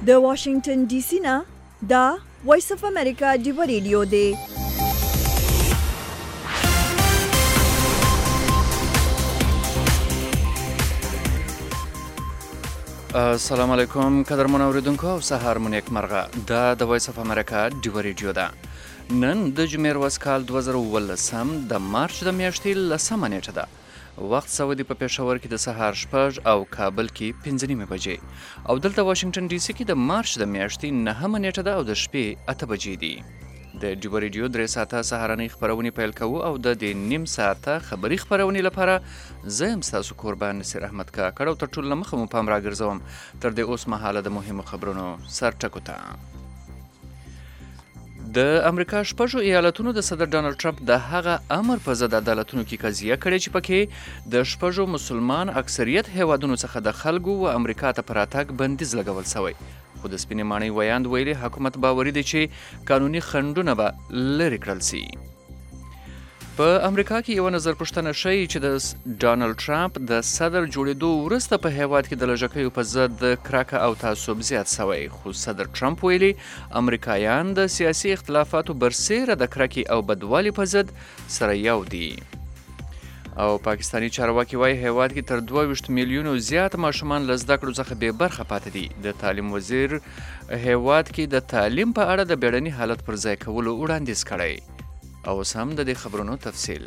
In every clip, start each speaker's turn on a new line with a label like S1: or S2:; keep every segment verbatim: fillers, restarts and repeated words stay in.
S1: د واشنگټن ډي سي نه دا وایس اف امریکا ډیو ریډیو دی.
S2: السلام علیکم قدرمن اوریدونکو او سهار مو نیک مرغه. دا د وایس اف امریکا ډیو ریډیو ده. نن د جمعې ورځ کال دوه زره اوولسم د مارچ د میاشتې لسمه نیټه ده. وخت سعودي په پېښور کې د سهار شپږ او کابل کې پنځه نیمې بجې او دلته واشنگټن ډي سي کې د مارچ د میاشتې نهمه نیټه ده او د شپې اته بجې دي. د ډیو ریډیو درې ساعته سهارنۍ خپرونې پیل کوو او د دې نیم ساعته خبري خپرونې لپاره زه یم ستاسو کوربان نصیر احمد کاکړ او تر ټولو له مخه مو پام راګرځوم تر دې اوس مهاله د مهمو خبرونو سرټکو ته. د امریکا شپږو ایالتونو د صدر ډانلډ ټرمپ د هغه امر په ضد عدالتونو کې قضیه کړې چې پکې د شپږو مسلمان اکثریت هیوادونو څخه د خلکو و امریکا ته پر راتګ بندیز لګول شوی، خو د سپینې ماڼۍ ویاند ویلي حکومت باوري دی چې قانوني خنډونه به لرې کړل سي. په امریکا کې یو نظر پوښتنه ښیي چې د ډانلډ ټرمپ د صدر جوړېدو وروسته په هیواد کې د لږکیو په ضد کرکه او تعصب زیات شوی، خو صدر ټرمپ ویلي امریکایان د سیاسي اختلافاتو برسیره د کرکې او بدوالي په ضد سره یو دي. او پاکستانی چارواکي وایي هیواد کې تر دوه ویشت میلیونو زیات ماشومان له زده کړو څخه بې برخه پاتې دي. د تعلیم وزیر هیواد کې د تعلیم په اړه د بیړني حالت پر ځای کولو وړاندیز کړی. او اوس هم د دې خبرونو تفصیل.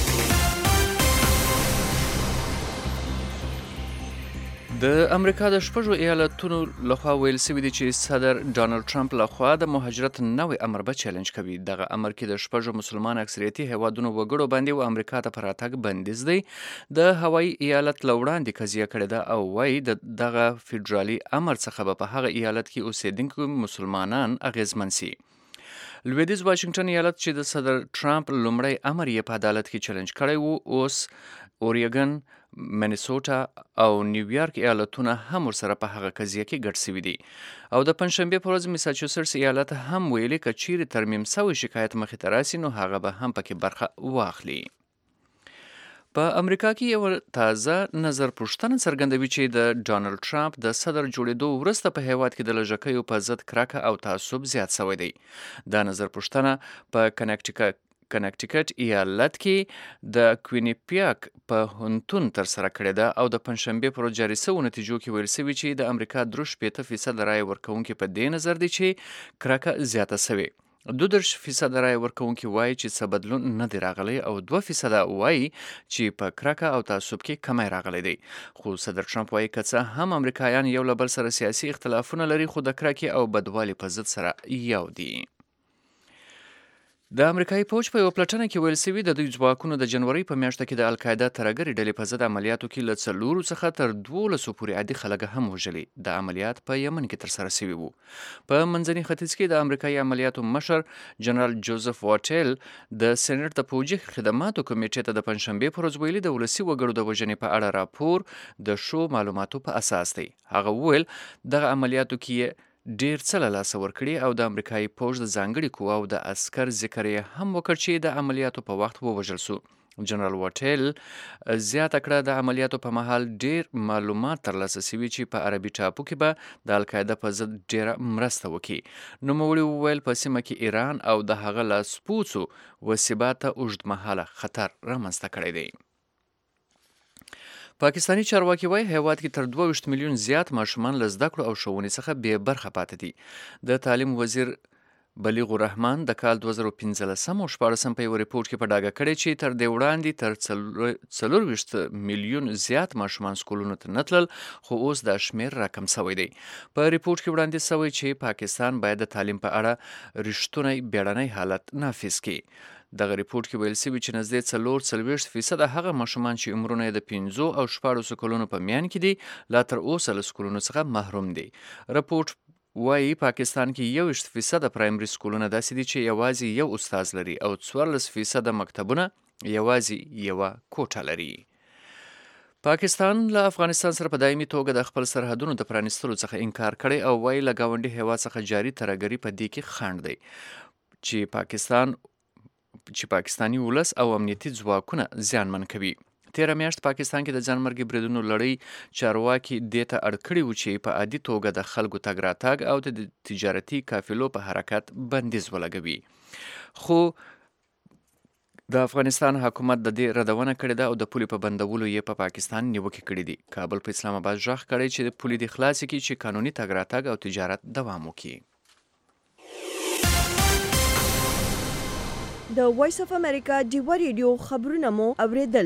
S2: د امریکا د شپږو ایالتونو لخوا ویل شوي دي چې صدر ډانلډ ټرمپ لخوا د مهاجرت نوی امر به چیلنج کوي. دغه امر کې د شپږو مسلمان اکثریتي هیوادونو وګړو باندې و امریکا ته پر راتګ بندیز دی. د هوایي ایالت له وړاندې قضیه کړې ده او وایي د دغه فیډرالي امر څخه به په هغه ایالت کې اوسیدونکي مسلمانان اغیزمن سي. لویدیځ واشنگټن ایالت چې د صدر ټرمپ لومړی امر یې په عدالت کې چیلنج کړی و، اوس اوریګن، منیسوټا او نیویارک ایالتونه هم ورسره په هغه قضیه کې ګډ شوي دي. او د پنجشنبې په ورځ میساچوسټس ایالت هم ویلي که چیرې ترمیم شوی شکایت مخې ته راسي نو هغه به هم پکې برخه واخلي. په امریکا کې یو تازه نظر پوښتنه څرګندوي چې د ډانلډ ټرمپ د صدر جوړېدو وروسته په هیواد کې د لږکیو په ضد کرکه او تعصب زیات شوی دی. دا نظر پوښتنه په کنیکټیکټ کنیکټیکټ ایالت کې د کوینیپیاک په هنتون ترسره کړې ده او د پنجشنبې پر ورځ جاري شوو نتیجو کې ویل شوي چې د امریکا درې شپېته فیصده رایې ورکوونکي په دې نظر دي چې کرکه زیاته شوې. دوه دېرش فیصده رایې ورکوونکي وایي چې څه بدلون نه دی راغلی او دوه فیصده وایي چې په کرکه او تعصب کې کمی راغلی دی. خو صدر ټرمپ وایي که څه هم امریکایان یو له بل سره سیاسي اختلافونه لري خو د کرکې او بدوالي په ضد سره یو دي. د امریکایي پوځ په یوه پلټنه کې ویل شوي د دوی ځواکونو د جنورۍ په میاشته کې د القاعده ترهګرې ډلې په ضد عملیاتو کې له څلورو څخه تر دولسو پورې عادي خلک هم وژلي. د عملیات په یمن کې ترسره شوي وو. په منځني ختیځ کې د امریکایي عملیاتو مشر جنرال جوزف واټیل د سېنټ د پوځي خدماتو کمیټې ته د پنجشنبې په ورځ ویلي د ولسي وګړو د وژنې په اړه راپور د شو معلوماتو په اساس دی. هغه وویل دغه عملیاتو کې ډیر څه له لاسه ورکړي او د امریکایي پوځ د ځانګړي قواو د عسکر ذکر یې هم وکړ چې د عملیاتو په وخت ووژل سو. جنرال واټیل زیاته کړه د عملیاتو په مهال ډیر معلومات ترلاسه شوي چې په عربي ټاپو کې به د القاعده په ضد ډیره مرسته وکړي. نوموړي وویل په سیمه کې ایران او د هغه لاسپوڅو وسیبات ته اوږدمهاله خطر رامنځته کړی دی. پاکستانی چارواکي وایي هیواد کې تر دوه ویشت میلیون زیات ماشومان له زده کړو او ښوونې څخه بې برخه پاتې دي. د تعلیم وزیر بلیغ الرحمن د کال دوه زره پنځلسم او شپاړسم په یو ریپورټ کې په ډاګه کړی چې تر دې وړاندې تر څلور ویشت میلیون زیات ماشومان سکولونو ته نه تلل، خو اوس دا شمیر راکم شوی دی. په ریپورټ کې وړاندیز شوی چې پاکستان باید د تعلیم په اړه رښتونی بیړنی حالت نافذ کړي. دغه ریپورټ کې ویل شوي چې نږدې څلور څلوېښت فیصده هغه ماشومان چې عمرونه یې د پنځو او شپاړسو کلونو په میان کې دي لا تر اوسه له سکولونو څخه محروم دي. رپورټ وایي پاکستان کې یو ویشت فیصده پرایمري سکولونه داسې دي چې یوازې یو استاد لري او څوارلس فیصده مکتبونه یوازې یوه کوټه لري. پاکستان له افغانستان سره په دایمي توګه د خپل سرحدونو د پرانیستلو څخه انکار کړی او وایي له ګاونډي هیواد څخه جاري ترهګري په دې کې خنډ دی چې پاکستان چې پاکستانی ولس او امنیتي ځواکونه زیانمن کوي. تیره میاشت پاکستان کې د ځانمرګي بریدونو لړۍ چارواکي دې ته اړ کړي وو چې په عادي توګه د خلکو تګ راتګ او د تجارتي قافلو په حرکت بندیز ولګوي. خو د افغانستان حکومت د دې ردونه کړې ده او د پولې په بندولو یې په پا پاکستان نیوکې کړې دي. کابل په اسلام آباد ژغ کړی چې د پولې د خلاص کړي چې قانوني تګ راتګ او تجارت دوام وکړي.
S1: د وایس اف امریکا ډیوه ریډیو خبرونه مو اوریدل.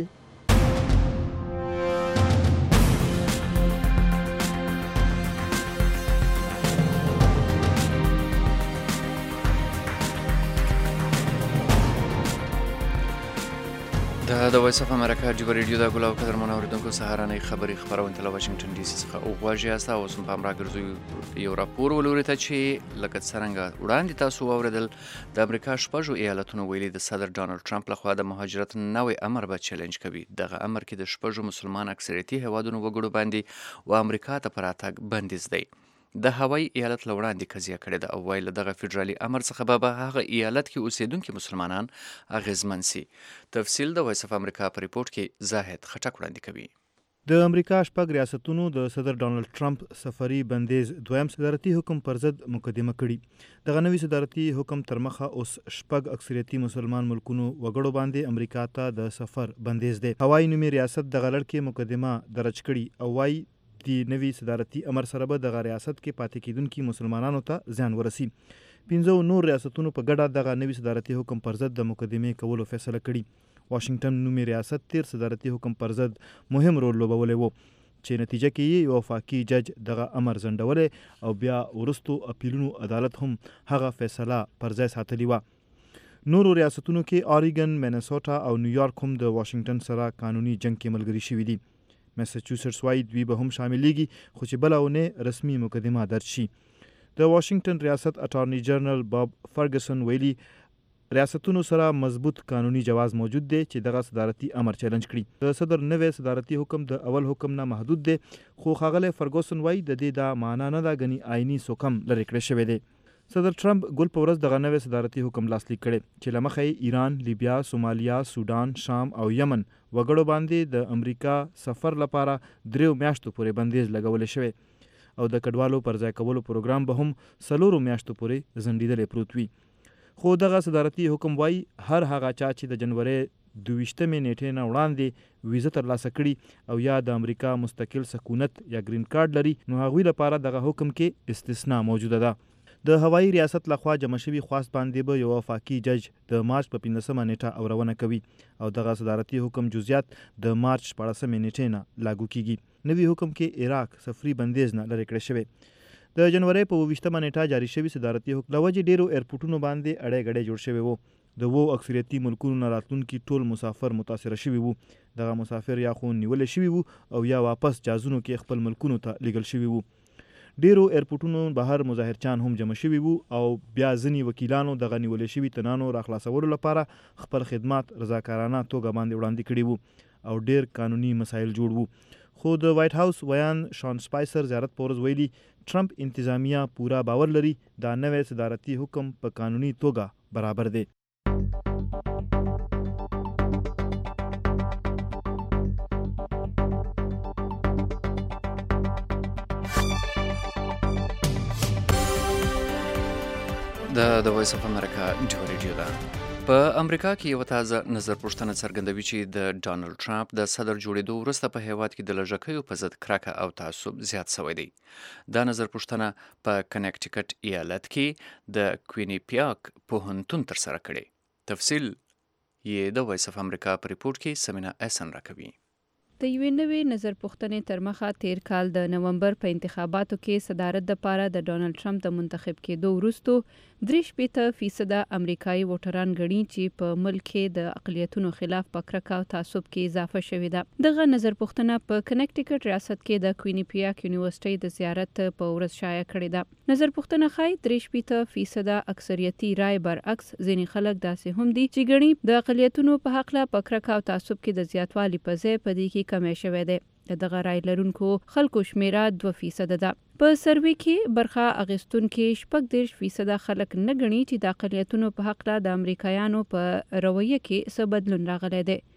S2: دا د وایس اف امریکا ډیوه ریډیو د ګل او قدرمن اوریدونکو سهارنۍ خبري خبرونه له واشنگټن ډي سي څخه اوغواړي است او سم په امر راګرځي یو راپور ولوري ته چې لکه څنګه وړاندې تاسو اوریدل د امریکا شپږو ایالتونو ویلي د صدر ډانلډ ټرمپ لخوا د مهاجرت نوې امر به چیلنج کوي. دغه امر کې د شپږو مسلمان اکثریتي هیوادونو وګړو باندې و امریکا ته پر راتګ بندیز دی. د هوایي ایالت له وړاندې قضیه کړې ده او وایي له دغه فدرالي امر څخه به په هغه ایالت کې اوسېدونکي مسلمانان اغېزمن سي. تفصیل د وایس اف امریکا په ریپورټ کې زاهد خټک وړاندې کوي.
S3: د امریکا شپږ ریاستونو د صدر ډانلډ ټرمپ سفري بندیز دویم صدارتي حکم پر ضد مقدمه کړي. دغه نوي صدارتي حکم تر مخه اوس شپږ اکثریتي مسلمان ملکونو وګړو باندې امریکا ته د سفر بندیز دی. هوایي نومي ریاست دغه لړ کې مقدمه درج کړي او وایي د نوي صدارتي امر سره به دغه ریاست کې پاتې کیدونکي مسلمانانو ته زیان ورسي. پنځو نور ریاستونو په ګډه دغه نوي صدارتي حکم پر ضد د مقدمې کولو فیصله کړې. واشنگټن نومي ریاست تیر صدارتي حکم پر ضد مهم رول لوبولی و چې نتیجه کې یې یو وفاقي جج دغه امر ځنډولی او بیا وروستو اپیلونو عدالت هم هغه فیصله پر ځای ساتلې وه. نورو ریاستونو کې اریګن، مینیسوټا او نیویارک هم د واشنگټن سره قانوني جنگ کې ملګري شوي دي. میساچوسټس وایي دوی به هم شاملېږي خو چې بله اونۍ رسمي مقدمه درج شي. د واشنگټن ریاست اټارني جنرال باب فرګسن ویلي ریاستونو سره مضبوط قانوني جواز موجود دی چې دغه صدارتي امر چیلنج کړي. د صدر نوې صدارتي حکم د اول حکم نه محدود دی خو ښاغلی فرګوسن وایي د دې دا معنا نه ده ګنې آئیني سوکم لرې کړی شوی دی. صدر ټرمپ ګل په ورځ دغه نوې صدارتي حکم لاسلیک کړی چې له مخه یې ایران، لیبیا، سومالیا، سودان، شام او یمن وګړو باندې د امریکا سفر لپاره دریو میاشتو پورې بندیز لګولی شوی او د کډوالو پر ځای کولو پروګرام به هم څلورو میاشتو پورې ځنډېدلی پروت وي. خو دغه صدارتي حکم وایي هر هغه چا چې د جنوري دویشتمې نیټې نه وړاندې ویزه ترلاسه کړي او یا د امریکا مستقل سکونت یا ګرین کارت لري نو هغوی لپاره دغه حکم کې استثنا موجوده ده. د هوایي ریاست لخوا جمع شوي خواست باندې به یو وفاقي جج د مارچ په پنځلسمه نیټه اورونه کوي او دغه صدارتي حکم جزئیات د مارچ شپاړسمې نیټې نه لاګو کیږي. نوي حکم کې عراق سفري بندیز نه لرې کړی شوی. د جنوري په اوویشتمه نیټه جاري شوي صدارتي حکم له وجې ډیرو ایرپورټونو باندې اړی ګډی جوړ شوی وو. د وو اکثریتي ملکونو نه راتلونکي ټول مسافر متاثره شوي وو. دغه مسافر یا خو نیولی شوي وو او یا واپس جازونو کې خپل ملکونو ته لیږل شوي وو. ډیرو ایرپورټونو بهر مظاهرچان هم جمع شوي وو او بیا ځینې وکیلانو دغه نیولې شوي تنانو راخلاصولو لپاره خپل خدمات رضاکارانه توګه باندې وړاندې کړي وو او ډیر قانوني مسایل جوړ وو. خو د وایټ هاوس ویان شان سپایسر زیارت په ورځ ویلي ټرمپ انتظامیه پورا باور لري دا نوې صدارتي حکم په قانوني توګه برابر دی.
S2: د وایس اف امریکا ډیوه ریډیو ده. په امریکا کې یو تازه نظر پوښتنه څرګندوي چې د ډانلډ ټرمپ د صدر جوړېدو وروسته په هیواد کې د لږکیو په ضد کرکه او تعصب زیات شوی دی. دا نظر پوښتنه په کنیکټیکټ ایالت کې د کوینیپیاک پوهنتون ترسره کړې. تفصیل یې د وایس اف امریکا په ریپورټ کې سمینا احسن راکوي.
S4: د یوې نوې نظر پوښتنې تر مخه تیر کال د نومبر په انتخاباتو کې صدارت دپاره د ډانلډ ټرمپ د منتخب کېدو وروستو درې شپېته فیصده امریکایي ووټران ګڼي چې په ملک کې د اقلیتونو خلاف په کرکه او تعصب کې اضافه شوې ده. دغه نظر پوښتنه په کنیکټیکټ ریاست کې د کوینیپیاک یونیورسټۍ د زیارت په ورځ شایع کړې ده. نظر پوښتنه ښایي درې شپېته فیصده اکثریتي رای برعکس ځینې خلک داسې هم دي چې ګڼي د اقلیتونو په هکله په کرکه او تعصب کې د زیاتوالي په ځای په دې کې کمی شوی دی. د دغه رای لرونکو خلکو شمیره دوه فیصده ده. په سروې کې برخه اخیستونکي شپږ دېرش فیصده خلک نه ګڼي چې د اقلیتونو په هکله د امریکایانو په رویه کې څه بدلون راغلی دی.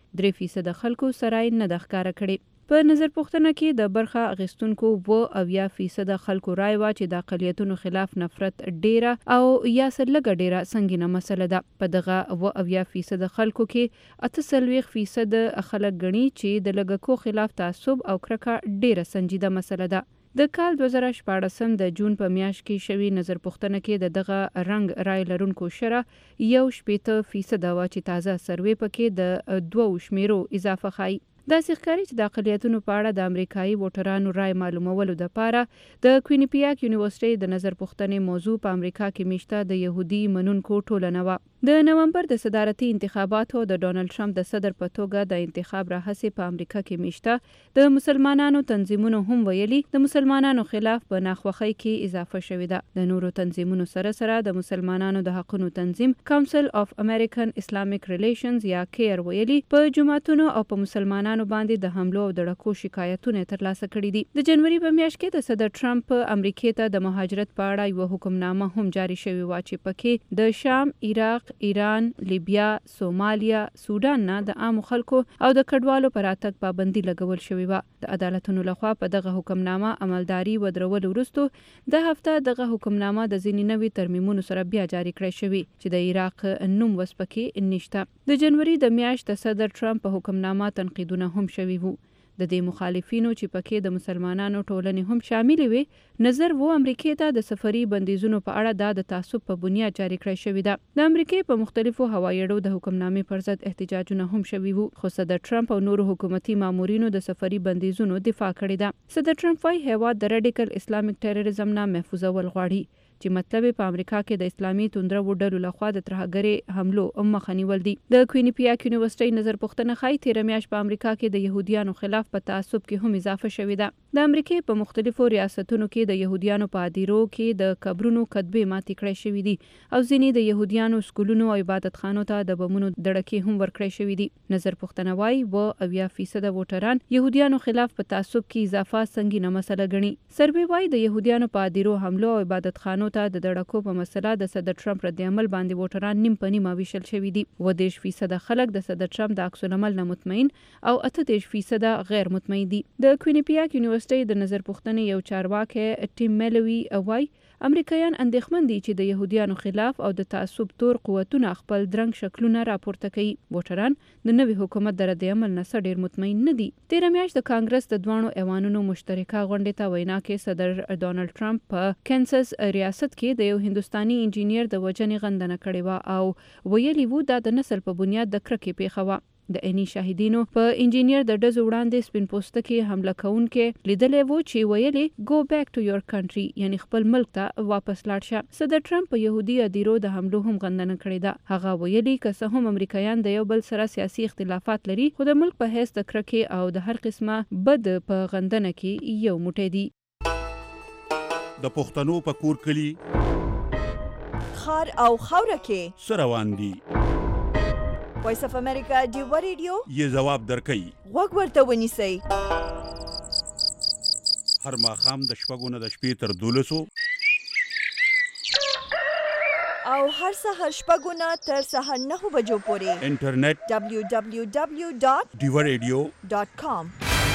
S4: درې فیصد خلکو سرای نه د ښکاره کړي. په نظر پوښتنه کې د برخه اخیستونکو اووه اویا فیصد خلکو رای وه چې د اقلیتونو خلاف نفرت ډیره او یا څه لږه ډیره سنګینه مسله ده. په دغه اووه اویا فیصد خلکو کې اته څلوېښت فیصد خلک ګڼي چې د لږکو خلاف تعصب او کرکه ډیره سنجیده مسله ده. د کال دوه زره شپاړسم د جون په میاشت کې شوي نظر پوښتنه کې د دغه رنګ رای لرونکو شره یو شپېته فیصد وه چې تازه سروې پکې د دوو شمیرو اضافه ښایي. داسې ښکاري چې د اقلیتونو په اړه د امریکایي ووټرانو رای معلومولو دپاره د کوینیپیاک یونیورسټۍ د نظر پوښتنې موضوع په امریکا کې میشته د یهودي منونکو ټولنه وه. د نومبر د صدارتي انتخاباتو د ډونالډ ټرمپ د صدر په توګه د انتخاب راهیسې په امریکا کې میشته د مسلمانانو تنظیمونو هم ویلي د مسلمانانو خلاف په ناخوښۍ کې اضافه شوې ده. د نورو تنظیمونو سره سره د مسلمانانو د حقونو تنظیم کاونسل اف امریکن اسلامیک ریلیشنز یا کیر ویلي په جماعتونو او په مسلمانانو باندې د حملو او د ډکو شکایتونه ترلاسه کړي دي. د جنوري په میاشت کې د صدر ټرمپ امریکې ته د مهاجرت په اړه یوه حکمنامه هم جاری شوې وه چې پکې د شام، عراق، ایران، لیبیا، سومالیا، سودان نه د عامو خلکو او د کډوالو پر راتګ پابندي لګول شوې وه. د عدالتونو لخوا په دغه حکمنامه عملداري ودرول وروسته د هفته دغه حکمنامه د ځینې نوي ترمیمونو سره بیا جاری کړی شوې چې د عراق نوم وس پکې نشته. د جنوري د میاشت د صدر ټرمپ په حکمنامه تنقیدونه هم شوي وو. د دې مخالفینو چې پکې د مسلمانانو ټولنې هم شاملې وي نظر وو امریکې ته د سفري بندیزونو په اړه دا د تعصب په بنیاد جاری کړی شوې ده. د امریکې په مختلفو هوایي اډو د حکمنامې پر ضد احتجاجونه هم شوي وو خو صدر ټرمپ او نورو حکومتي مامورینو د سفري بندیزونو دفاع کړې ده. صدر ټرمپ وايي هیواد د راډیکل اسلامیک ټیرریزم نه محفوظول غواړي چې مطلب په امریکا کې د اسلامي توندرو ډلو لخوا د ترهګرۍ حملو مخه نیول دي. د کوینیپیاک یونیورسټۍ نظر پوښتنه ښایي تېره میاشت په امریکا کې د یهودیانو خلاف په تعصب کې هم اضافه شوې ده. د امریکې په مختلفو ریاستونو کې د یهودیانو په هدیرو کې د قبرونو کتبې ماتې کړای شوې دي او ځینې د یهودیانو سکولونو او عبادتخانو ته د بمونو دړکې هم ورکړای شوې دي. نظر پوښتنه وايي اووه اویا فیصد ووټران یهودیانو خلاف په تعصب کې اضافه سنګینه مسله ګڼي. سروې وايي د یهودیانو په هدیرو حملو او عبادتخانو ته د دړکو په مسله د صدر ټرمپ رد عمل باندې ووټران نیم په نیمه ویشل شوي دي. اووه دېرش فیصد خلک د صدر ټرمپ د عکس العمل نه مطمئن او اته دېرش فیصد غیر مطمئن دي. د کوینیپیاک یونیورسټۍ د نظر پوښتنې یو چارواکی ټیم میلوي وايي امریکایان اندېښمن دي چې د یهودیانو خلاف او د تعصب تور قوتونه خپل درنګ شکلونه راپورته کوي. ووټران د نوي حکومت د رد عمل نه څه ډېر مطمئن نه دي. تېره میاشت د کانګرس د دواړو ایوانونو مشترکه غونډې ته وینا کې صدر ډونالډ ټرمپ په کینساس ریاست کې د یو هندوستاني انجینیر د وژنې غندنه کړې وه او ویلي وو دا د نسل په بنیاد د کرکې پیښه وه. د عیني شاهدینو په انجینیر د ډزو وړاندې سپین پوستکي حمله کوونکې لیدلی وو چې ویلي go back to your country یعنی خپل ملک ته واپس لاړ شه. صدر ټرمپ په یهودي هدیرو د حملو هم غندنه کړې ده. هغه ویلي که څه هم امریکایان د یو بل سره سیاسي اختلافات لري خو د ملک په حیث د کرکې او د هر قسمه بد په غندنه کې یو موټی دي.
S5: د پښتنو په کور کلي
S1: خار او خاوره کې
S5: څه روان دي
S1: وایس اف امریکا ډیوا ریډیو
S5: یې ځواب درکوي.
S1: غوږ ورته ونیسئ.
S5: هر ماښام د شپږو نه د شپې تر دولسو
S1: او هر سهار شپږو نه تر سهار نهو بجو پورې
S5: انټرنیټ
S1: ډبلیو ډبلیو ډبلیو ډاټ
S5: ډیوا ریډیو
S1: ډاټ کام.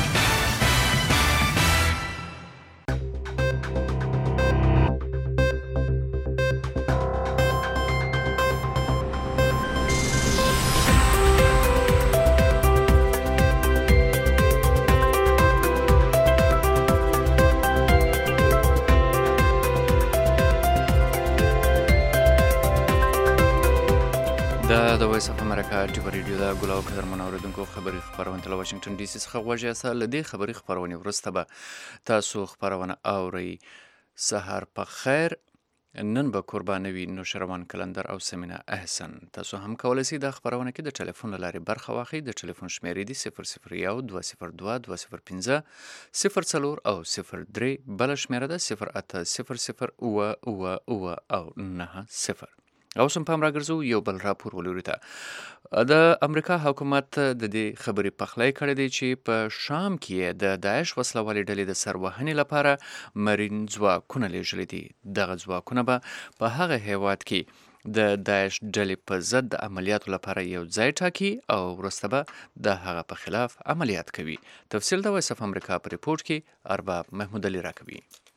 S2: د وایس اف امریکا ډیوا ریډیو د ګل او قدرمن اوریدونکو خبري خبرونه له واشنگټن ډي سي څخه غوږی یاست. له دې خبري خبرونې وروسته به تاسو خبرونه اورئ. سهار په خیر. نن به قربانوي نوشروان کلندر او سمینا احسن. تاسو هم کولی شئ د خبرونه کې د ټلیفون له لارې برخه واخلئ. د ټلیفون شمیرې دي صفر صفر یو دوه صفر دوه دوه صفر پنځه صفر څلور او صفر درې. بله شمیره ده صفر اته صفر صفر اوه اوه اوه او نهه صفر. اوس هم پام راګرځو یو بل راپور ولورو ته. د امریکا حکومت د دې خبرې پخلی کړی دی چې په شام کې د داعش وسلوالې ډلې د سروهنې لپاره مرین ځواکونه لیږلي دي. دغه ځواکونه به په هغه هیواد کې د داعش ډلې په ضد د عملیاتو لپاره یو ځای ټاکي او وروسته به د هغه په خلاف عملیات کوي. تفصیل د وایس اف امریکا په ریپورت کې ارباب محمود علي راکوي.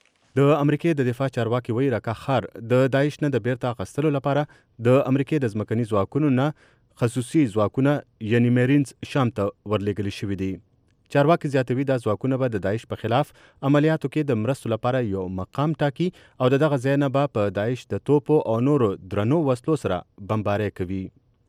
S6: د امریکای د دفاع چارواکي وایي رکا خار د داعش نه د بیرته اخیستلو لپاره د امریکای د ځمکني ځواکونو نه خصوصي ځواکونه یعنی میرینز شام ته ورلېږلي شوي دي. چارواکي زیاتوي دا ځواکونه به د داعش په خلاف عملیاتو کې د مرستو لپاره یو مقام ټاکي او د دغه ځای نه به په داعش د توپو او نورو درنو وسلو سره بمبارۍ کوي.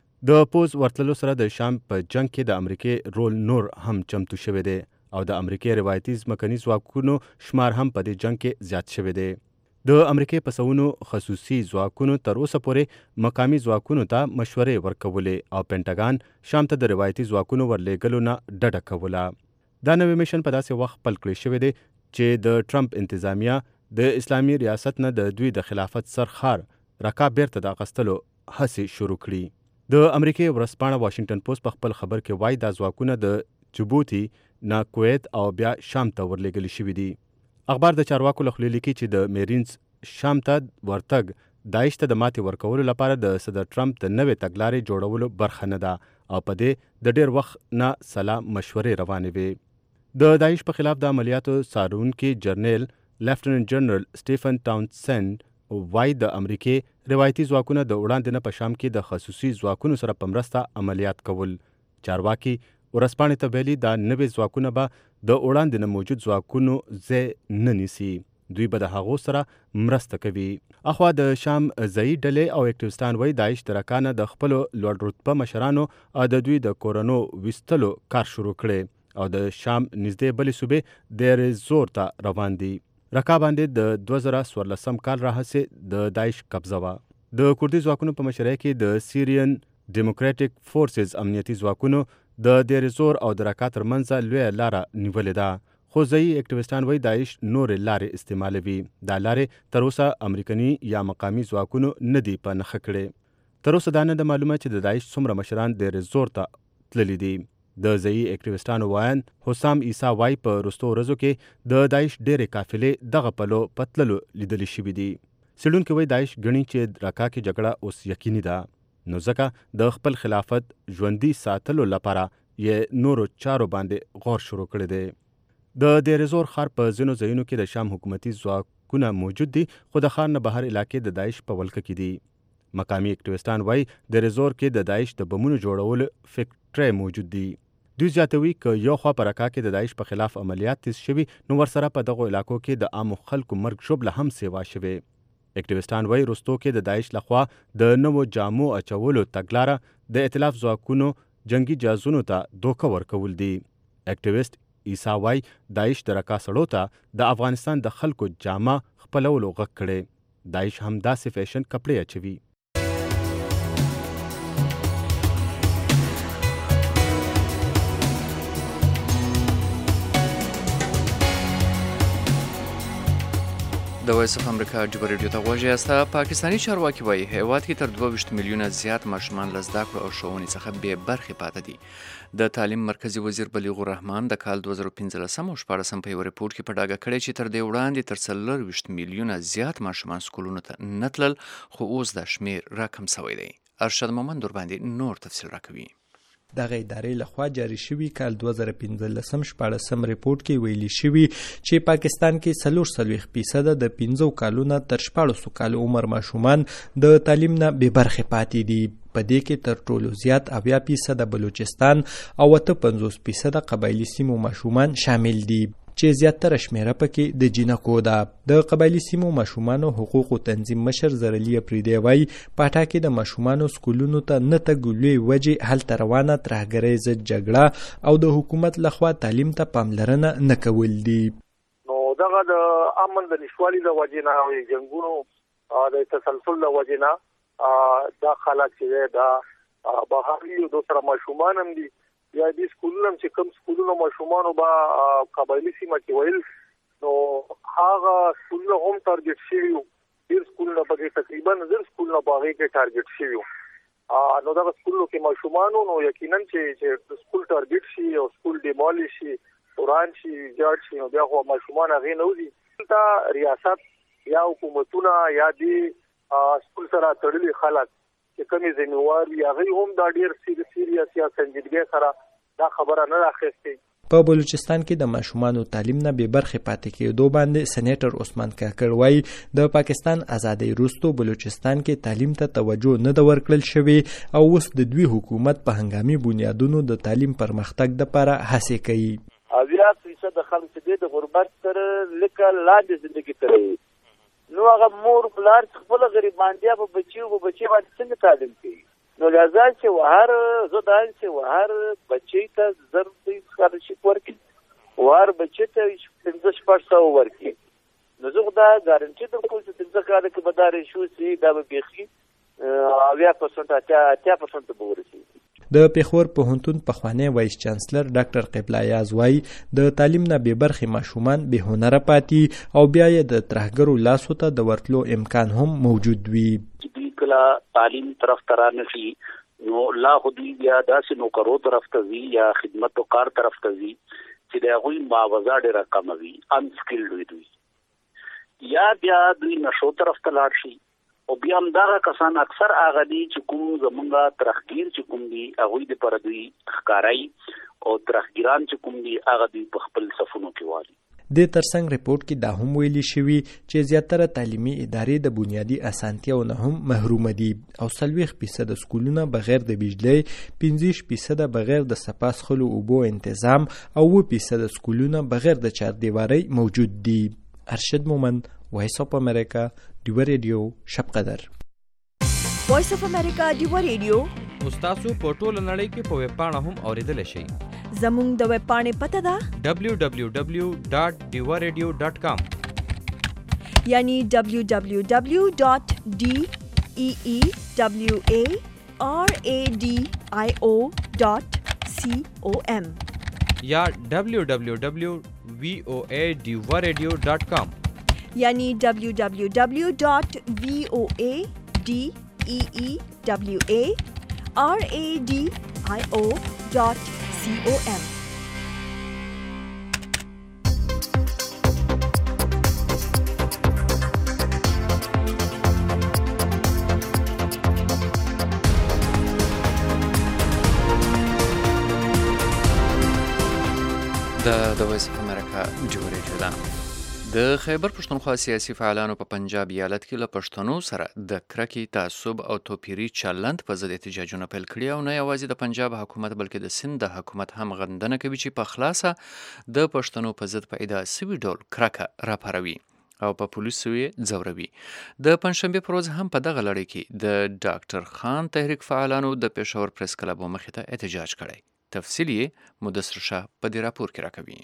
S6: د پوز ورتللو سره د شام په جنگ کې د امریکای رول نور هم چمتو شوی دی او د امریکای روایتي ځمکني ځواکونو شمار هم په دې جنگ کې زیات شوی دی. د امریکای په سونو خصوصي ځواکونو تر اوسه پورې مقامي ځواکونو ته مشورې ورکولې او پینټاګان شام ته د روایتي ځواکونو ورلېږلو نه ډډه کوله. دا نوی میشن په داسې وخت خپل کړی شوی دی چې د ټرمپ انتظامیه د اسلامي ریاست نه د دوی د خلافت سرخار رکا بیرته د اخیستلو هڅې شروع کړي. د امریکای ورځپاڼه واشنگټن پوسټ په خپل خبر کې وایي دا ځواکونه د جبوتي نه کویت او بیا شام ته ورلېږلي شوي دي. اخبار د چارواکو له خولې لیکي چې د میرینز شام ته ورتګ داعش ته د ماتې ورکولو لپاره د صدر ټرمپ د نوې تګلارې جوړولو برخه نه ده او په دې د ډېر وخت نه سلا مشورې روانې وي. د داعش په خلاف د عملیاتو څارونکي جنرال لیفټننټ جنرال سټیفن ټاونسند وایي د امریکای روایتي ځواکونه د وړاندې نه په شام کې د خصوصي ځواکونو سره په مرسته عملیات کول. چارواکي ورځپاڼې ته ویلي دا نوې ځواکونه به د وړاندې نه موجود ځواکونو ځای نه نیسي. دوی به د هغو سره مرسته کوي. اخوا د شام ځایي ډلې او اکټیویسټان وایي داعش د رکانه د خپلو لوړ رتبه مشرانو د دوی د کورونو ویستلو کار شروع کړي او د شام نږدې بلې صوبې دیر زور ته روان دي. رکا باندې د دوه زره څوارلسم کال راهیسې د داعش قبضه وه. د کردي ځواکونو په مشرۍ کې د سیریان ډیموکراټیک فورسز امنیتي ځواکونو د دیر زور او د رکا ترمنځ لویه لاره نیولې ده. خو ځایي اکټیویسټان وایي داعش نورې لارې استعمالوي. دا لارې تر اوسه امریکني یا مقامي ځواکونو نه دي په نښه کړې. تر اوسه دا نه ده معلومه چې د داعش څومره مشران دیر زور ته تللي دي. د ځایي اکټیویسټانو وایان حسام عیسی وایي په وروستو ورځو کې د داعش ډېرې قافلې دغه پلو په تللو لیدلې شوي دي. څېړونکي وایي داعش ګڼي چې رکا کې جګړه اوس یقیني ده نو ځکه د خپل خلافت ژوندي ساتلو لپاره یې نورو چارو باندې غور شروع کړی دی. د دیرزور ښار په ځینو ځایونو کې د شام حکومتي ځواکونه موجود دي خو د ښار نه بهر علاقې د داعش په ولکه کې دي. مقامي اکټیویسټان وایي دیرزور کې د داعش د بمونو جوړولو فکټرۍ موجود دي. دوی زیاتوي که یو خوا په رکا کې د داعش په خلاف عملیات تیز شوي نو ورسره په دغو علاقو کې د عامو خلکو مرګ ژوبله هم سیوا شوې. اکټیویسټان وایي وروستو کې د داعش لخوا د نوو جامو اچولو تګلاره د ائتلاف ځواکونو جنگي جهازونو ته دوکه ورکول دي. اکټیویسټ عیسی وایي داعش د رکا سړو ته د افغانستان د خلکو جامه خپلولو غږ کړی. داعش هم داسې فیشن کپړې اچوي.
S2: د وایس اف امریکا جبه ریډیو ته غوږ یاست. پاکستاني چارواکي وایي هیواد کې تر دوه ویشت میلیونه زیات ماشومان له زده کړو او ښوونې څخه بې برخې پاتې دي. د تعلیم مرکزي وزیر بلیغ الرحمن د کال دوه زره پنځلسم او شپاړسم په یوه ریپورټ کې په ډاګه کړی چې تر دې وړاندې تر څلرویشت میلیونه زیات ماشومان سکولونو ته نه تلل خو اوس دا شمېر راکم شوی دی. ارشد مومند ورباندې نور تفصیل راکوي.
S7: دغه ادارې لخوا جاری شوی کال دوه زره پنځلسم شپاړسم ریپورت کې ویلي شوی چې پاکستان کې څلور څلوېښت فیصده د پنځو کالونو تر شپاړسو کالو عمر ماشومان د تعلیم نه بې برخې پاتې دي. په دې کې تر ټولو زیات اویا فیصده بلوچستان او اته پنځوس فیصده قبایلي سیمو ماشومان شامل دي چې زیاتره شمیره پکې د جینکو ده. د قبایلي سیمو ماشومانو حقوقو تنظیم مشر زرلی افریدی وایي پاټا کې د ماشومانو سکولونو ته نه تګ لوی وجې هلته روانه ترهګرۍ ضد جګړه او د حکومت لخوا تعلیم ته پاملرنه نه کول دي.
S8: نو دغه د امن د نشوالي د وجې نه او جنګونو د تسلسل د وجې نه دا خلک چې دا بهري او دوسره ماشومان هم دي یا دې سکولونو چې کوم سکولونو ماشومانو با قبایلي سیمه کې ویل نو هغه سکولونه هم ټارګټ شوي وو. ډېر سکولونه پکې تقریبا زر سکولونه په هغې کې ټارګټ شوي وو. نو دغه سکولونو کې ماشومانو نو یقینا چې چې سکول ټارګټ شي او سکول ډیمالي شي وران شي جاړ شي نو بیا خو ماشومان هغې نه وځي. دا ریاست یا حکومتونه یا دې سکول سره تړلي خلک چې کومې ذمہوار وي هغه هم دا ډیر سیریس یا سنجیدګۍ سره دا خبره نه راخېستې.
S7: په بلوچستان کې د ماشومانو تعلیم نه بې برخې پاتې کېدو باندې سېنیټر عثمان کاکړ وایي د پاکستان ازادۍ وروسته بلوچستان کې تعلیم ته توجه نه ده ورکړل شوې او اوس د دوی حکومت په هنګامي بنیادونو د تعلیم پرمختګ دپاره هڅې کوي.
S9: اویا فیصد خلک چې د غربت سره لکه لاندې زندګي کوي، نو هغه مور پلار خپل غریباندیا په بچیو په بچي باندې څنګه تعلیم کوي؟ نو لازم چې وهر زدان چې وهر بچی ته زر د سکالرشپ ورکړي، وهر بچی ته پنځه شپږ سوه ورکړي. نو زه دا ګارنټي درکوم چې پنځه کاله کې به دا ریشو سي دا به بیخي اویا پرسنټ اتیا اتیا پرسنټ به ورسېږي.
S7: د پېښور پوهنتون پخوانی وایس چانسلر ډاکټر قبله یاز وایي د تعلیم نه بې برخې ماشومان بې هنره پاتې او بیا یې د ترهګرو لاسو ته د ورتلو امکان هم موجود وي.
S10: کله تعلیم طرف ته رانشي نو لا خو دوی بیا داسې نوکرو طرف ته ځي یا خدمت او کار طرف ته ځي چې د هغوی معاوضه ډېره کمه وي، انسکلډ وي دوی، یا بیا دوی نشو طرف ته لاړ شي او بیا همدغه کسان اکثر هغه دي چې کوم زمونږ ترهګیر چې کوم دي هغوی دپاره دوی ښکاروي او ترهګیران چې کوم دي هغه دوی په خپل صفونو کې والي.
S7: د ترڅنګ ریپورت کې دا هم ویلي شوي چې زیاتره تعلیمي ادارې د بنیادي اسانتیاو نه هم محروم دي او څلوېښت فیصده سکولونه بغیر د بجلی، پنځه فیصده بغیر د سپا څښلو اوبو انتظام او اووه فیصده سکولونه بغیر د چاردیوارۍ موجود دي. ارشد مومند، وایس اف امریکا، ډیوه ریډیو، شب قدر.
S1: وایس اف امریکا ډیوه ریډیو
S11: تاسو په ټوله نړۍ کې په ویب پاڼه هم اوریدلی شئ.
S1: زموږ د ویب پاڼې پته ده
S11: ډبلیو ډبلیو ډبلیو ډاټ ډیوه ریډیو ډاټ کام،
S1: یعنی ډبلیو ډبلیو ډبلیو ډاټ ډي ای ای ډبلیو ای آر ای ډي آی او ډاټ سی او ایم
S11: یا ډبلیو ډبلیو ډبلیو وی او ای ډیوه ریډیو ډاټ کام،
S1: یعنی ډبلیو ډبلیو ډبلیو ډاټ وی او ای ډي ای ای ډبلیو ای آر ای ډي آی او ډاټ سی او ایم.
S2: د وایس اف امریکا ډیوه ریډیو ده. د خیبر پښتونخوا سیاسي فعالانو په پنجاب ایالت کې له پښتنو سره د کرکې، تعصب او توپیري چلند په ضد احتجاجونه پیل کړي او نه یوازې د پنجاب حکومت بلکې د سند د حکومت هم غندنه کوي چې په خلاصه د پښتنو په ضد په ادعا سوي ډول کرکه راپاروي او په پولیسو یې ځوروي. د پنجشنبې پر ورځ هم په دغه لړۍ کې د ډاکټر خان تحریک فعالانو د پېښور پریس کلب مخې ته احتجاج کړی. تفصیل یې مدثر شاه په دې راپور کې راکوي.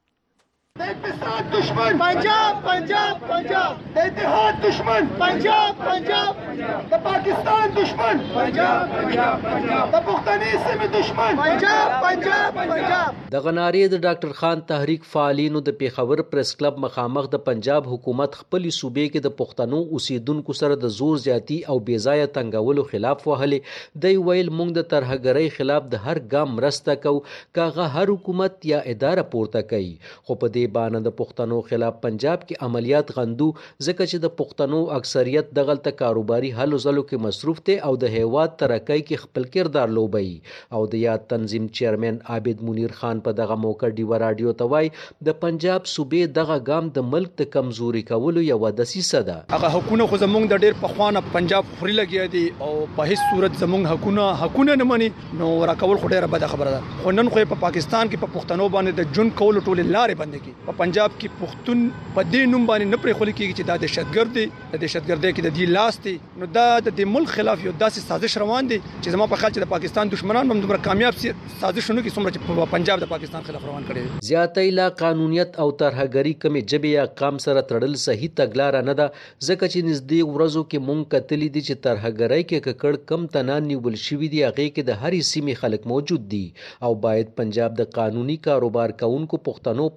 S12: اتحاد دشمن پنجاب پنجاب پنجاب د اتحاد دشمن پنجاب پنجاب د پاکستان دشمن پنجاب پنجاب پنجاب د پښتني سیمې دشمن پنجاب پنجاب پنجاب.
S13: دغه نارې د ډاکټر خان تحریک فعالینو د پیښور پریس کلب مخامخ د پنجاب حکومت خپلې صوبې کې د پښتنو اوسیدونکو سره د زور زیاتی او بې ځایه تنګولو خلاف وهلې. دی ویل موږ د ترهګرۍ خلاف د هر ګام مرسته کوو که هغه هر حکومت یا اداره پورته کوي، خو په دې بانه د پښتنو خلاف پنجاب کې عملیات غندو ځکه چې د پښتنو اکثریت دغلته کاروباري هلو ځلو کې مصروف دی او د هیواد ترقۍ کې خپل کردار لوبوي. او د یاد تنظیم چیرمن عابد منیر خان په دغه موقع ډیوه راډیو ته وایي د پنجاب صوبې دغه ګام د ملک د کمزوري کولو یوه دسیسه ده.
S14: هغه حقونه خو زمونږ د ډېر پخوانه پنجاب خوري لګیا دي او په هیڅ صورت زمونږ حقونه حقونه نه مني، نو راکول خو ډېره بده خبره ده. خو نن خو په پاکستان کې په پښتنو باندې د جون کولو ټولې لارې بندې کړي. په پنجاب کې پښتون په دې نوم باندې نه پرېښودل کېږي چې دا دهشتګرد دی، د دهشتګردۍ کې د دې لاس دی. نو دا د دې ملک خلاف یو داسې سازش روان دی چې زما په خیال چې د پاکستان دشمنان هم دومره کامیاب سي سازشونه کې څومره چې په پنجاب د پاکستان خلاف روان کړي دي.
S13: زیاتې لا قانونیت او ترهګري کمې جبې یا قام سره تړل صحیح تګلاره نه ده، ځکه چې نږدې ورځو کې مونږ کتلي دي چې ترهګرۍ کې ککړ کم تنان نیول شوي دي، هغې کې د هرې سیمې خلک موجود دي او باید پنجاب د قانوني کاروبار کوونکو پښتنو په ضد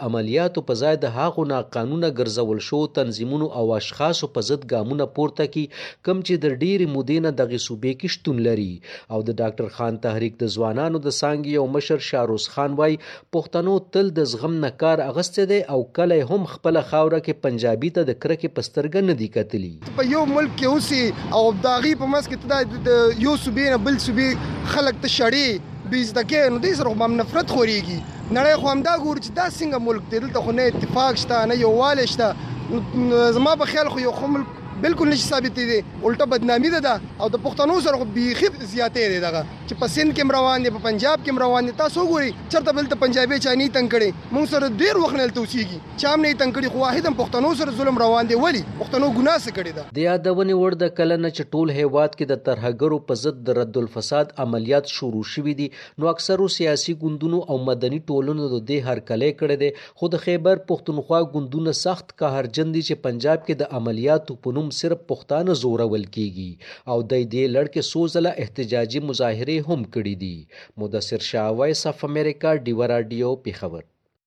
S13: عملیاتو په ځای د هغو ناقانونه ګرځول شو تنظیمونو او اشخاصو په ضد ګامونه پورته کړي کوم چې د ډېرې مودې نه دغې صوبې کې شتون لري. او د ډاکټر خان تحریک د ځوانانو د څانګې یو مشر شاروس خان وایي پښتنو تل د زغم نه کار اخیستی دی او کله هم خپله خاوره کې پنجابي ته د کرکې په سترګه نه دي کتلي.
S12: په یو ملک کې اوسې او د هغې په منځ کې د یو صوبې نه بل صوبې خلک ته شړې بېزده کوي نو دې سره خو هم نفرت خورېږي. نړۍ خو همدا ګوري چې دا څنګه ملک دی، دلته خو نه اتفاق شته نه یووالی شته. زما په خیال خو یو ښه ملک بالکل نشي ثابتې دی، الټه بدنامي ده ده او د پښتنو سره خو بیخي زیاتې دی دغه چې په سند کې هم روان دی په پنجاب کې هم روان دی. تاسو وګورئ چېرته به دلته پنجابي چا نه تنګ کړی، موږ سره ډېر وخت نه هلته اوسېږي چا هم نه یې تنګ کړي، خو واحد هم پښتنو سره ظلم روان دی. ولې پښتنو ګناه څه کړې ده؟
S13: د یادونې وړ ده کله نه چې ټول هیواد کې د ترهګرو په ضد د رد الفساد عملیات شروع شوي دي نو اکثرو سیاسي ګوندونو او مدني ټولنو د دې هرکلی کړی دی، خو د خیبر پښتونخوا ګوندونه سخت قهرجن دي چې پنجاب کې د عملیاتو په نوم صرف پښتانه زورول کیږي او د دې لړ کې څو ځله احتجاجي مظاهرې هم کړي دي. مدثر شاه، وایس اف امریکا، ډیوه راډیو، پېښور.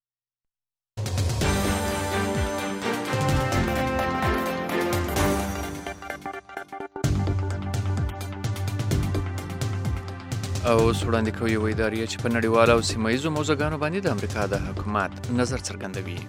S2: او وړاندې کوي یوه ادارې چې په نړیوالو او سیمه ییزو موضوعګانو باندې د امریکا د حکومت نظر څرګندوي.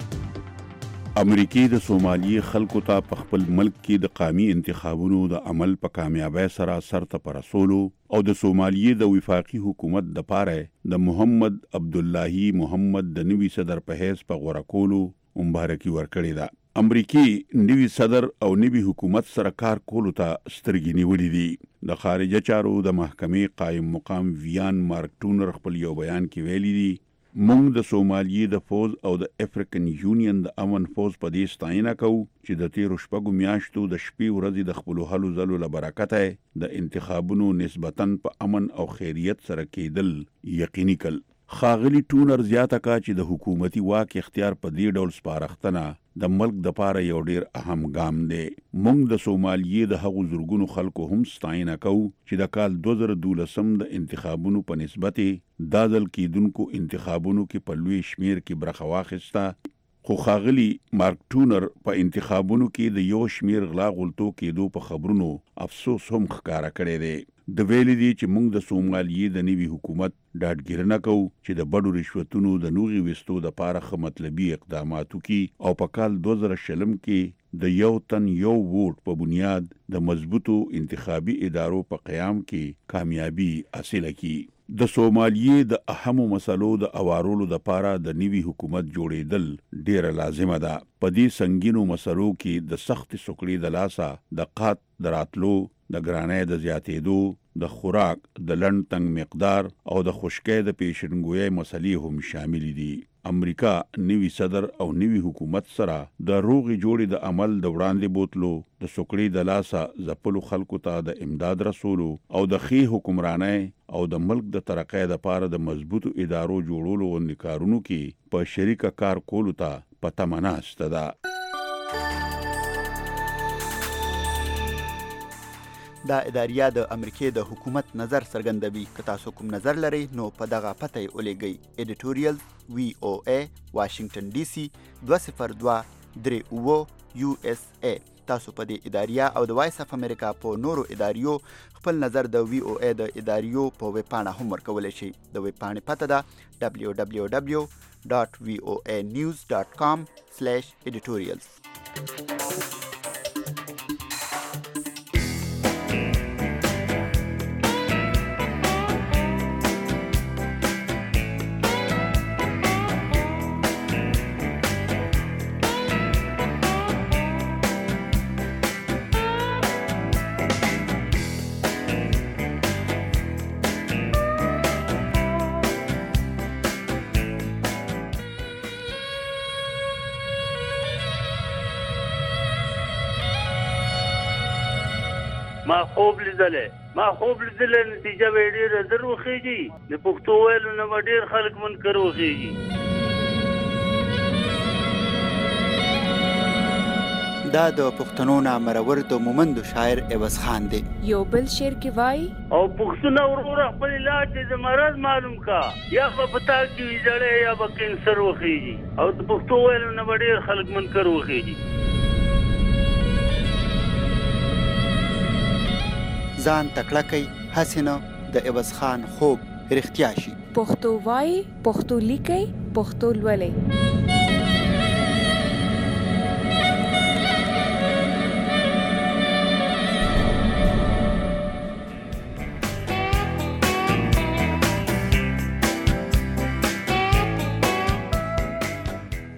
S5: امریکای د سومالیې خلکو ته په خپل ملک کې د قومي انتخابونو د عمل په کامیابۍ سره سرته په رسولو او د سومالیې د وفاقي حکومت دپاره د محمد عبداللهي محمد د نوي صدر په حیث په غوره کولو مبارکي ورکړې ده. امریکای نوي صدر او نوي حکومت سره کار کولو ته سترګې نیولې دي. د خارجه چارو د محکمې قایم مقام ویان مارک ټونر خپل یو بیان کې ویلي دي موږ د سومالیې د فوز او د افریقن یونین د امن فوز په دې ستاینه کوو چې د تیرو شپږو میاشتو د شپې ورځې د خپلو هلو ځلو له برکته د انتخابونو نسبتاً په امن او خیریت سره کېدل یقیني کړل. ښاغلي ټونر زیاته کا چې د حکومتي واک اختیار په دې ډول سپارښتنه د ملک دپاره یو ډیر اهم ګام دی. موږ د سومالیې د هغو زرګونو خلکو هم ستاینه کوو چې د کال دوه زره دولسم د انتخابونو په نسبت دا ځل کېدونکو انتخابونو کې په لوی شمیر کې برخه واخیسته. خو ښاغلي مارک ټونر په انتخابونو کې د یو شمیر غلا غلطو کېدو په خبرونو افسوس هم ښکاره کړی دی. د ویلي دي چې موږ د سومالیې د نوي حکومت ډاډګیرنه کوو چې د بډو رشوتونو د نوغې ویستو دپاره ښه مطلبي اقدامات وکړي او په کال دوه زره شلم کې د یو تن یو ووټ په بنیاد د مضبوطو انتخابي ادارو په قیام کې کامیابي حاصله کړي. د سومالیې د اهمو مسلو د اوارولو دپاره د نوي حکومت جوړېدل ډیره لازمه ده. په دې سنګینو مسلو کې د سختې سوکړې د لاسه د قات د راتلو، د ګرانۍ د زیاتېدو، د خوراک د لنډ تنګ مقدار او د خشکۍ د پیشنګویۍ مسلې هم شامل دي. امریکا نوي صدر او نوي حکومت سره د روغې جوړې د عمل د وړاندې بوتلو، د سوکړې د لاسه ځپلو خلکو ته د امداد رسولو او د ښې حکمرانۍ او د ملک د ترقۍ دپاره د مضبوطو ادارو جوړولو غوندې کارونو کې په شریکه کار کولو ته په تمه ناسته ده.
S15: دا اداریه د امریکای د حکومت نظر څرګندوي. که تاسو کوم نظر لرئ نو په دغه پته یې ولیږئ. ایډیټوریل وی او ای واشنگټن ډي سي دوه صفر دوه درې اووه یو اس ای. تاسو په دې اداریه او د وایس اف امریکا په نورو اداریو خپل نظر د وی او ای د اداریو په ویب پاڼه هم ورکولی شئ. د ویب پاڼې پته ده دبلیو دبلیو دبلیو ډاټ وی او ای نیوز ډاټ کام سلیش ایډیټوریلز.
S16: ما خوب لیدلې ما خوب لیدلې نتیجه به ډېره زر وخېږي. د پښتو ویلو نه به ډېر خلک منکر وخېږي.
S15: دا د پښتنو نامرور د مومندو شاعر عوض خان دی.
S17: یو بل شعر کې وای
S16: او پښتون ورور خپل علاج د مرض معلوم کا یا په پتا کې جړې یا په کینسر وخیږي او د پښتو ویلو نه ډېر خلک منکر وخیږي.
S15: ځان تکړه کوي هسې نه د عوض خان خوب رښتیا شي.
S17: پښتو وای، پښتو لیکي، پښتو لولئ.